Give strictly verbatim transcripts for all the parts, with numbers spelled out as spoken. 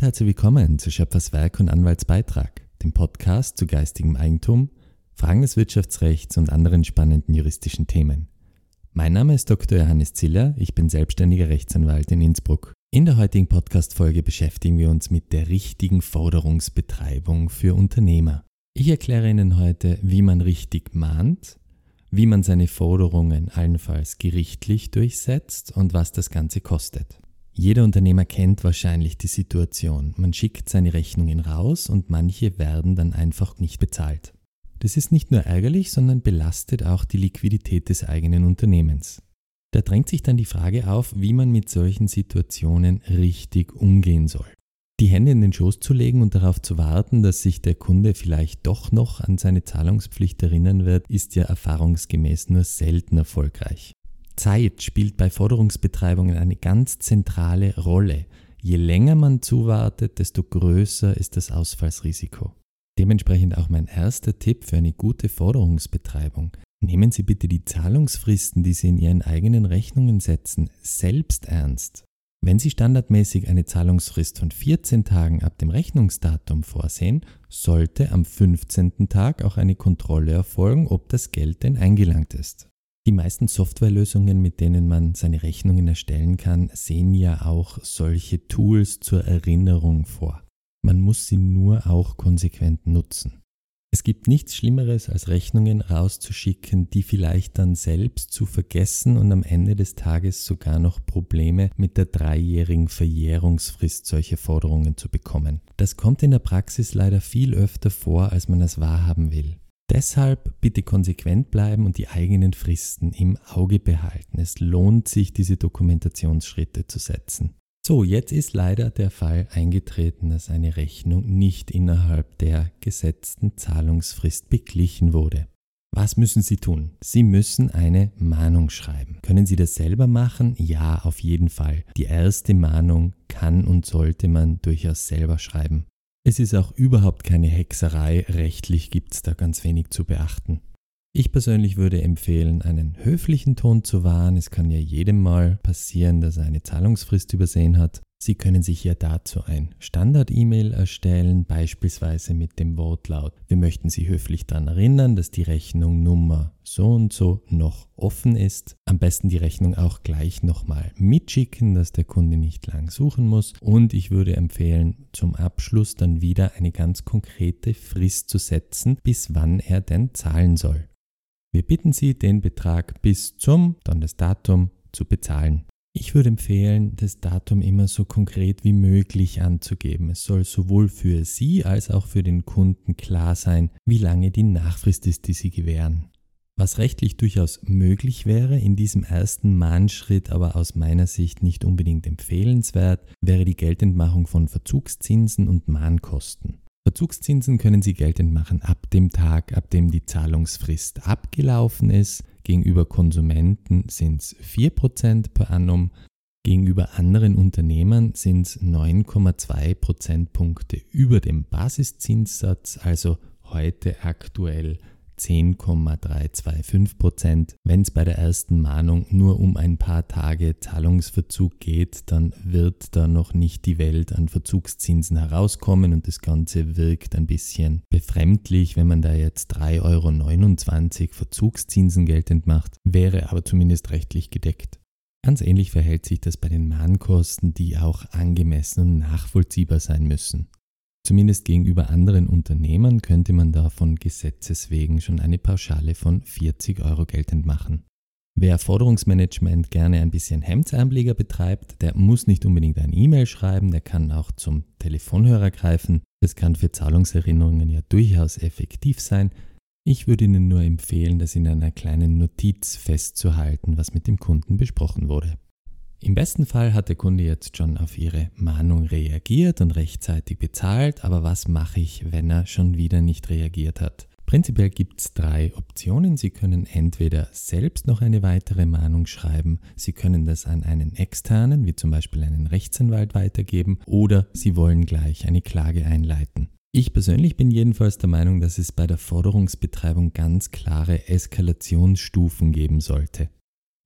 herzlich willkommen zu Schöpfers Werk und Anwaltsbeitrag, dem Podcast zu geistigem Eigentum, Fragen des Wirtschaftsrechts und anderen spannenden juristischen Themen. Mein Name ist Doktor Johannes Ziller, ich bin selbstständiger Rechtsanwalt in Innsbruck. In der heutigen Podcast-Folge beschäftigen wir uns mit der richtigen Forderungsbetreibung für Unternehmer. Ich erkläre Ihnen heute, wie man richtig mahnt, wie man seine Forderungen allenfalls gerichtlich durchsetzt und was das Ganze kostet. Jeder Unternehmer kennt wahrscheinlich die Situation. Man schickt seine Rechnungen raus und manche werden dann einfach nicht bezahlt. Das ist nicht nur ärgerlich, sondern belastet auch die Liquidität des eigenen Unternehmens. Da drängt sich dann die Frage auf, wie man mit solchen Situationen richtig umgehen soll. Die Hände in den Schoß zu legen und darauf zu warten, dass sich der Kunde vielleicht doch noch an seine Zahlungspflicht erinnern wird, ist ja erfahrungsgemäß nur selten erfolgreich. Zeit spielt bei Forderungsbetreibungen eine ganz zentrale Rolle. Je länger man zuwartet, desto größer ist das Ausfallsrisiko. Dementsprechend auch mein erster Tipp für eine gute Forderungsbetreibung. Nehmen Sie bitte die Zahlungsfristen, die Sie in Ihren eigenen Rechnungen setzen, selbst ernst. Wenn Sie standardmäßig eine Zahlungsfrist von vierzehn Tagen ab dem Rechnungsdatum vorsehen, sollte am fünfzehnten Tag auch eine Kontrolle erfolgen, ob das Geld denn eingelangt ist. Die meisten Softwarelösungen, mit denen man seine Rechnungen erstellen kann, sehen ja auch solche Tools zur Erinnerung vor. Man muss sie nur auch konsequent nutzen. Es gibt nichts Schlimmeres, als Rechnungen rauszuschicken, die vielleicht dann selbst zu vergessen und am Ende des Tages sogar noch Probleme mit der dreijährigen Verjährungsfrist solcher Forderungen zu bekommen. Das kommt in der Praxis leider viel öfter vor, als man es wahrhaben will. Deshalb bitte konsequent bleiben und die eigenen Fristen im Auge behalten. Es lohnt sich, diese Dokumentationsschritte zu setzen. So, jetzt ist leider der Fall eingetreten, dass eine Rechnung nicht innerhalb der gesetzten Zahlungsfrist beglichen wurde. Was müssen Sie tun? Sie müssen eine Mahnung schreiben. Können Sie das selber machen? Ja, auf jeden Fall. Die erste Mahnung kann und sollte man durchaus selber schreiben. Es ist auch überhaupt keine Hexerei, rechtlich gibt es da ganz wenig zu beachten. Ich persönlich würde empfehlen, einen höflichen Ton zu wahren. Es kann ja jedem mal passieren, dass er eine Zahlungsfrist übersehen hat. Sie können sich ja dazu ein Standard-E-Mail erstellen, beispielsweise mit dem Wortlaut: Wir möchten Sie höflich daran erinnern, dass die Rechnung Nummer so und so noch offen ist. Am besten die Rechnung auch gleich nochmal mitschicken, dass der Kunde nicht lang suchen muss. Und ich würde empfehlen, zum Abschluss dann wieder eine ganz konkrete Frist zu setzen, bis wann er denn zahlen soll. Wir bitten Sie, den Betrag bis zum, dann das Datum, zu bezahlen. Ich würde empfehlen, das Datum immer so konkret wie möglich anzugeben. Es soll sowohl für Sie als auch für den Kunden klar sein, wie lange die Nachfrist ist, die Sie gewähren. Was rechtlich durchaus möglich wäre, in diesem ersten Mahnschritt aber aus meiner Sicht nicht unbedingt empfehlenswert, wäre die Geltendmachung von Verzugszinsen und Mahnkosten. Verzugszinsen können Sie geltend machen ab dem Tag, ab dem die Zahlungsfrist abgelaufen ist. Gegenüber Konsumenten sind es vier Prozent per annum, gegenüber anderen Unternehmern sind es neun Komma zwei Prozentpunkte über dem Basiszinssatz, also heute aktuell zehn Komma dreihundertfünfundzwanzig Prozent. Wenn es bei der ersten Mahnung nur um ein paar Tage Zahlungsverzug geht, dann wird da noch nicht die Welt an Verzugszinsen herauskommen und das Ganze wirkt ein bisschen befremdlich, wenn man da jetzt drei Komma neunundzwanzig Euro Verzugszinsen geltend macht, wäre aber zumindest rechtlich gedeckt. Ganz ähnlich verhält sich das bei den Mahnkosten, die auch angemessen und nachvollziehbar sein müssen. Zumindest gegenüber anderen Unternehmern könnte man da von Gesetzes wegen schon eine Pauschale von vierzig Euro geltend machen. Wer Forderungsmanagement gerne ein bisschen Hemdsärmeliger betreibt, der muss nicht unbedingt eine E-Mail schreiben, der kann auch zum Telefonhörer greifen. Das kann für Zahlungserinnerungen ja durchaus effektiv sein. Ich würde Ihnen nur empfehlen, das in einer kleinen Notiz festzuhalten, was mit dem Kunden besprochen wurde. Im besten Fall hat der Kunde jetzt schon auf Ihre Mahnung reagiert und rechtzeitig bezahlt, aber was mache ich, wenn er schon wieder nicht reagiert hat? Prinzipiell gibt es drei Optionen. Sie können entweder selbst noch eine weitere Mahnung schreiben, Sie können das an einen externen, wie zum Beispiel einen Rechtsanwalt, weitergeben oder Sie wollen gleich eine Klage einleiten. Ich persönlich bin jedenfalls der Meinung, dass es bei der Forderungsbetreibung ganz klare Eskalationsstufen geben sollte.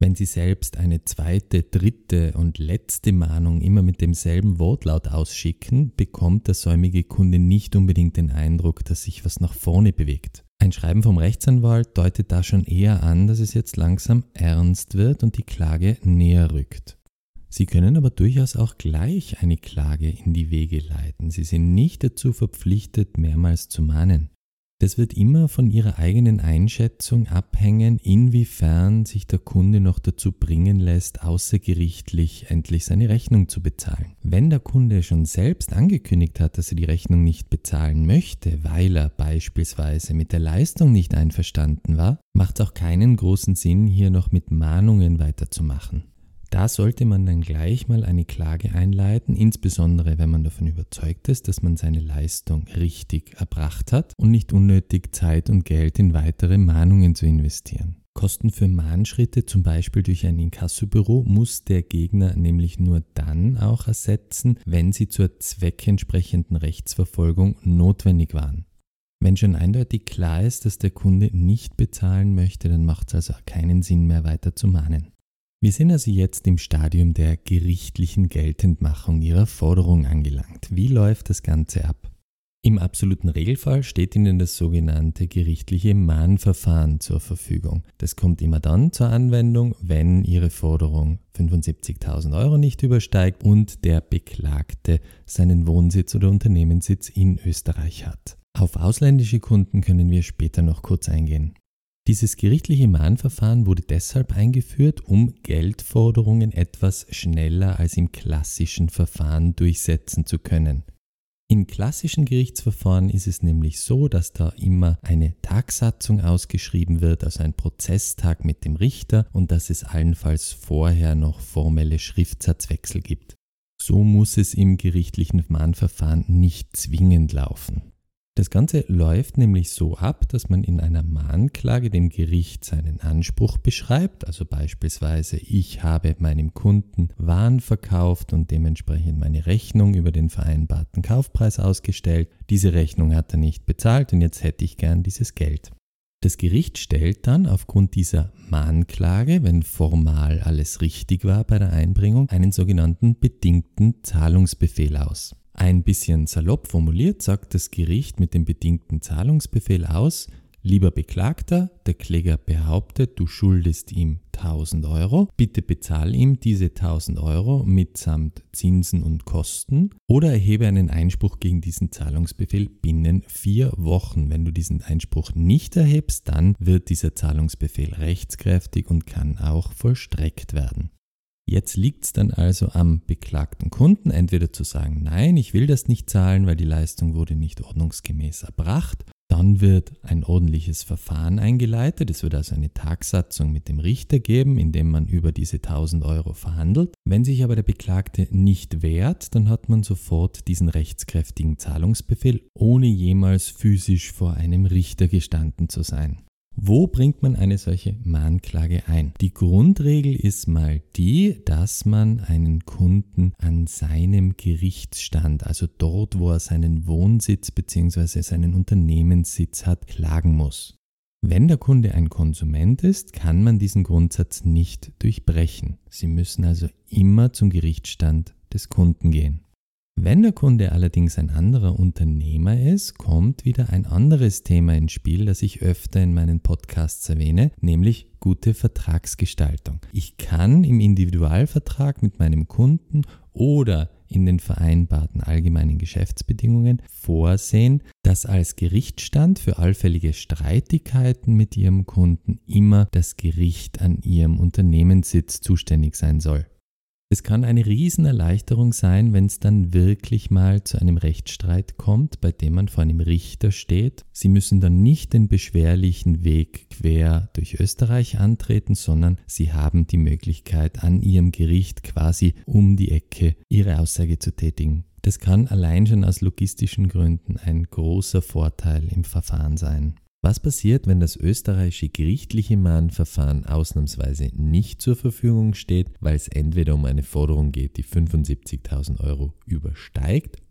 Wenn Sie selbst eine zweite, dritte und letzte Mahnung immer mit demselben Wortlaut ausschicken, bekommt der säumige Kunde nicht unbedingt den Eindruck, dass sich was nach vorne bewegt. Ein Schreiben vom Rechtsanwalt deutet da schon eher an, dass es jetzt langsam ernst wird und die Klage näher rückt. Sie können aber durchaus auch gleich eine Klage in die Wege leiten. Sie sind nicht dazu verpflichtet, mehrmals zu mahnen. Das wird immer von Ihrer eigenen Einschätzung abhängen, inwiefern sich der Kunde noch dazu bringen lässt, außergerichtlich endlich seine Rechnung zu bezahlen. Wenn der Kunde schon selbst angekündigt hat, dass er die Rechnung nicht bezahlen möchte, weil er beispielsweise mit der Leistung nicht einverstanden war, macht es auch keinen großen Sinn, hier noch mit Mahnungen weiterzumachen. Da sollte man dann gleich mal eine Klage einleiten, insbesondere wenn man davon überzeugt ist, dass man seine Leistung richtig erbracht hat und nicht unnötig Zeit und Geld in weitere Mahnungen zu investieren. Kosten für Mahnschritte, zum Beispiel durch ein Inkassobüro, muss der Gegner nämlich nur dann auch ersetzen, wenn sie zur zweckentsprechenden Rechtsverfolgung notwendig waren. Wenn schon eindeutig klar ist, dass der Kunde nicht bezahlen möchte, dann macht es also keinen Sinn mehr weiter zu mahnen. Wir sind also jetzt im Stadium der gerichtlichen Geltendmachung Ihrer Forderung angelangt. Wie läuft das Ganze ab? Im absoluten Regelfall steht Ihnen das sogenannte gerichtliche Mahnverfahren zur Verfügung. Das kommt immer dann zur Anwendung, wenn Ihre Forderung fünfundsiebzigtausend Euro nicht übersteigt und der Beklagte seinen Wohnsitz oder Unternehmenssitz in Österreich hat. Auf ausländische Kunden können wir später noch kurz eingehen. Dieses gerichtliche Mahnverfahren wurde deshalb eingeführt, um Geldforderungen etwas schneller als im klassischen Verfahren durchsetzen zu können. In klassischen Gerichtsverfahren ist es nämlich so, dass da immer eine Tagsatzung ausgeschrieben wird, also ein Prozesstag mit dem Richter, und dass es allenfalls vorher noch formelle Schriftsatzwechsel gibt. So muss es im gerichtlichen Mahnverfahren nicht zwingend laufen. Das Ganze läuft nämlich so ab, dass man in einer Mahnklage dem Gericht seinen Anspruch beschreibt, also beispielsweise ich habe meinem Kunden Waren verkauft und dementsprechend meine Rechnung über den vereinbarten Kaufpreis ausgestellt. Diese Rechnung hat er nicht bezahlt und jetzt hätte ich gern dieses Geld. Das Gericht stellt dann aufgrund dieser Mahnklage, wenn formal alles richtig war bei der Einbringung, einen sogenannten bedingten Zahlungsbefehl aus. Ein bisschen salopp formuliert sagt das Gericht mit dem bedingten Zahlungsbefehl aus: Lieber Beklagter, der Kläger behauptet, du schuldest ihm tausend Euro, bitte bezahl ihm diese tausend Euro mitsamt Zinsen und Kosten oder erhebe einen Einspruch gegen diesen Zahlungsbefehl binnen vier Wochen. Wenn du diesen Einspruch nicht erhebst, dann wird dieser Zahlungsbefehl rechtskräftig und kann auch vollstreckt werden. Jetzt liegt es dann also am beklagten Kunden, entweder zu sagen, nein, ich will das nicht zahlen, weil die Leistung wurde nicht ordnungsgemäß erbracht. Dann wird ein ordentliches Verfahren eingeleitet. Es wird also eine Tagsatzung mit dem Richter geben, in dem man über diese tausend Euro verhandelt. Wenn sich aber der Beklagte nicht wehrt, dann hat man sofort diesen rechtskräftigen Zahlungsbefehl, ohne jemals physisch vor einem Richter gestanden zu sein. Wo bringt man eine solche Mahnklage ein? Die Grundregel ist mal die, dass man einen Kunden an seinem Gerichtsstand, also dort, wo er seinen Wohnsitz bzw. seinen Unternehmenssitz hat, klagen muss. Wenn der Kunde ein Konsument ist, kann man diesen Grundsatz nicht durchbrechen. Sie müssen also immer zum Gerichtsstand des Kunden gehen. Wenn der Kunde allerdings ein anderer Unternehmer ist, kommt wieder ein anderes Thema ins Spiel, das ich öfter in meinen Podcasts erwähne, nämlich gute Vertragsgestaltung. Ich kann im Individualvertrag mit meinem Kunden oder in den vereinbarten allgemeinen Geschäftsbedingungen vorsehen, dass als Gerichtsstand für allfällige Streitigkeiten mit Ihrem Kunden immer das Gericht an Ihrem Unternehmenssitz zuständig sein soll. Es kann eine Riesenerleichterung sein, wenn es dann wirklich mal zu einem Rechtsstreit kommt, bei dem man vor einem Richter steht. Sie müssen dann nicht den beschwerlichen Weg quer durch Österreich antreten, sondern Sie haben die Möglichkeit, an Ihrem Gericht quasi um die Ecke Ihre Aussage zu tätigen. Das kann allein schon aus logistischen Gründen ein großer Vorteil im Verfahren sein. Was passiert, wenn das österreichische gerichtliche Mahnverfahren ausnahmsweise nicht zur Verfügung steht, weil es entweder um eine Forderung geht, die fünfundsiebzigtausend Euro übersteigt,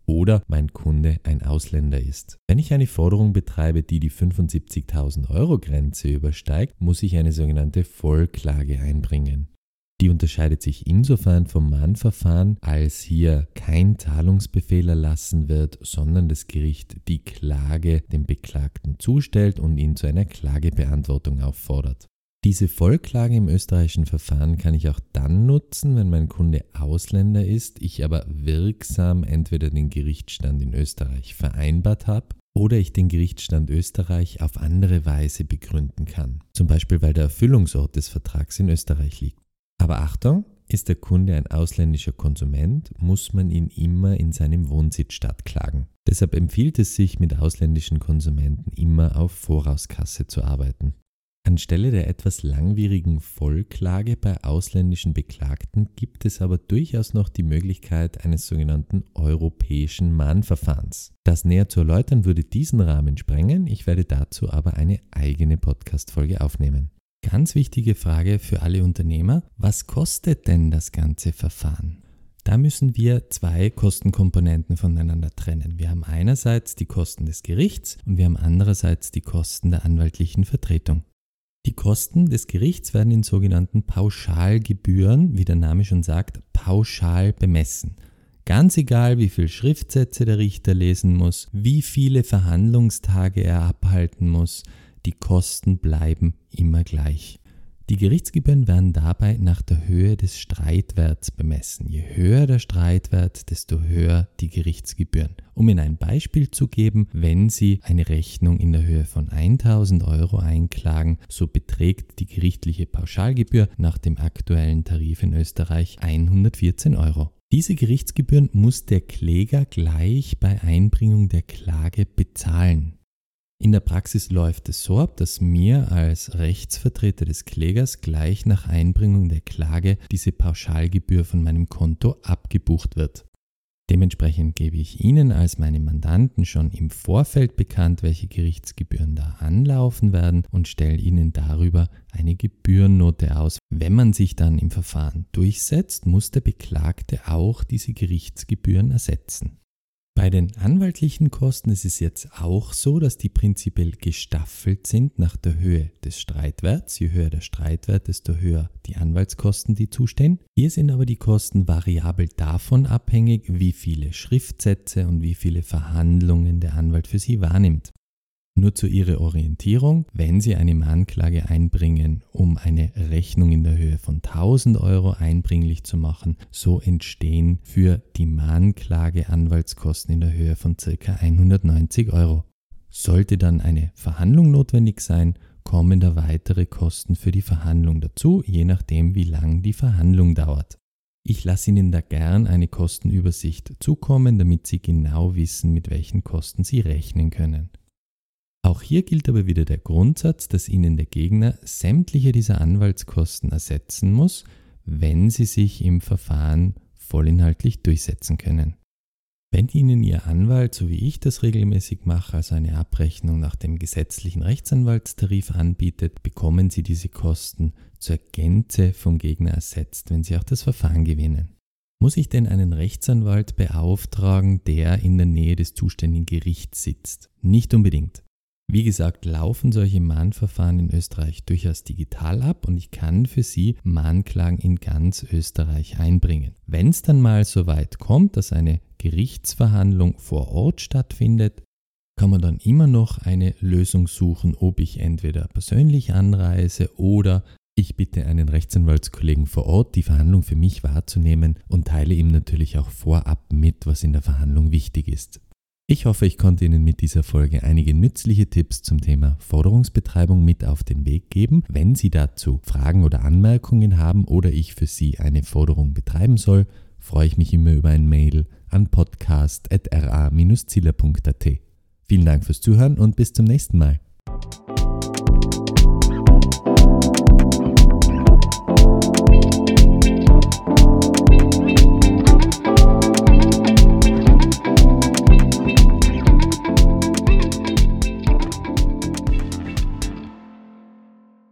oder mein Kunde ein Ausländer ist. Wenn ich eine Forderung betreibe, die die fünfundsiebzigtausend Euro Grenze übersteigt, muss ich eine sogenannte Vollklage einbringen. Die unterscheidet sich insofern vom Mahnverfahren, als hier kein Zahlungsbefehl erlassen wird, sondern das Gericht die Klage dem Beklagten zustellt und ihn zu einer Klagebeantwortung auffordert. Diese Vollklage im österreichischen Verfahren kann ich auch dann nutzen, wenn mein Kunde Ausländer ist, ich aber wirksam entweder den Gerichtsstand in Österreich vereinbart habe oder ich den Gerichtsstand Österreich auf andere Weise begründen kann. Zum Beispiel, weil der Erfüllungsort des Vertrags in Österreich liegt. Aber Achtung, ist der Kunde ein ausländischer Konsument, muss man ihn immer in seinem Wohnsitzstaat klagen. Deshalb empfiehlt es sich, mit ausländischen Konsumenten immer auf Vorauskasse zu arbeiten. Anstelle der etwas langwierigen Vollklage bei ausländischen Beklagten gibt es aber durchaus noch die Möglichkeit eines sogenannten europäischen Mahnverfahrens. Das näher zu erläutern würde diesen Rahmen sprengen, ich werde dazu aber eine eigene Podcast-Folge aufnehmen. Ganz wichtige Frage für alle Unternehmer, was kostet denn das ganze Verfahren? Da müssen wir zwei Kostenkomponenten voneinander trennen. Wir haben einerseits die Kosten des Gerichts und wir haben andererseits die Kosten der anwaltlichen Vertretung. Die Kosten des Gerichts werden in sogenannten Pauschalgebühren, wie der Name schon sagt, pauschal bemessen. Ganz egal, wie viele Schriftsätze der Richter lesen muss, wie viele Verhandlungstage er abhalten muss, die Kosten bleiben immer gleich. Die Gerichtsgebühren werden dabei nach der Höhe des Streitwerts bemessen. Je höher der Streitwert, desto höher die Gerichtsgebühren. Um Ihnen ein Beispiel zu geben, wenn Sie eine Rechnung in der Höhe von tausend Euro einklagen, so beträgt die gerichtliche Pauschalgebühr nach dem aktuellen Tarif in Österreich hundertvierzehn Euro. Diese Gerichtsgebühren muss der Kläger gleich bei Einbringung der Klage bezahlen. In der Praxis läuft es so ab, dass mir als Rechtsvertreter des Klägers gleich nach Einbringung der Klage diese Pauschalgebühr von meinem Konto abgebucht wird. Dementsprechend gebe ich Ihnen als meinem Mandanten schon im Vorfeld bekannt, welche Gerichtsgebühren da anlaufen werden und stelle Ihnen darüber eine Gebührennote aus. Wenn man sich dann im Verfahren durchsetzt, muss der Beklagte auch diese Gerichtsgebühren ersetzen. Bei den anwaltlichen Kosten ist es jetzt auch so, dass die prinzipiell gestaffelt sind nach der Höhe des Streitwerts. Je höher der Streitwert, desto höher die Anwaltskosten, die zustehen. Hier sind aber die Kosten variabel davon abhängig, wie viele Schriftsätze und wie viele Verhandlungen der Anwalt für Sie wahrnimmt. Nur zu Ihrer Orientierung, wenn Sie eine Mahnklage einbringen, um eine Rechnung in der Höhe von tausend Euro einbringlich zu machen, so entstehen für die Mahnklage Anwaltskosten in der Höhe von ca. hundertneunzig Euro. Sollte dann eine Verhandlung notwendig sein, kommen da weitere Kosten für die Verhandlung dazu, je nachdem wie lang die Verhandlung dauert. Ich lasse Ihnen da gern eine Kostenübersicht zukommen, damit Sie genau wissen, mit welchen Kosten Sie rechnen können. Auch hier gilt aber wieder der Grundsatz, dass Ihnen der Gegner sämtliche dieser Anwaltskosten ersetzen muss, wenn Sie sich im Verfahren vollinhaltlich durchsetzen können. Wenn Ihnen Ihr Anwalt, so wie ich das regelmäßig mache, also eine Abrechnung nach dem gesetzlichen Rechtsanwaltstarif anbietet, bekommen Sie diese Kosten zur Gänze vom Gegner ersetzt, wenn Sie auch das Verfahren gewinnen. Muss ich denn einen Rechtsanwalt beauftragen, der in der Nähe des zuständigen Gerichts sitzt? Nicht unbedingt. Wie gesagt, laufen solche Mahnverfahren in Österreich durchaus digital ab und ich kann für Sie Mahnklagen in ganz Österreich einbringen. Wenn es dann mal so weit kommt, dass eine Gerichtsverhandlung vor Ort stattfindet, kann man dann immer noch eine Lösung suchen, ob ich entweder persönlich anreise oder ich bitte einen Rechtsanwaltskollegen vor Ort, die Verhandlung für mich wahrzunehmen und teile ihm natürlich auch vorab mit, was in der Verhandlung wichtig ist. Ich hoffe, ich konnte Ihnen mit dieser Folge einige nützliche Tipps zum Thema Forderungsbetreibung mit auf den Weg geben. Wenn Sie dazu Fragen oder Anmerkungen haben oder ich für Sie eine Forderung betreiben soll, freue ich mich immer über ein Mail an podcast at r a dash ziller punkt a t. Vielen Dank fürs Zuhören und bis zum nächsten Mal.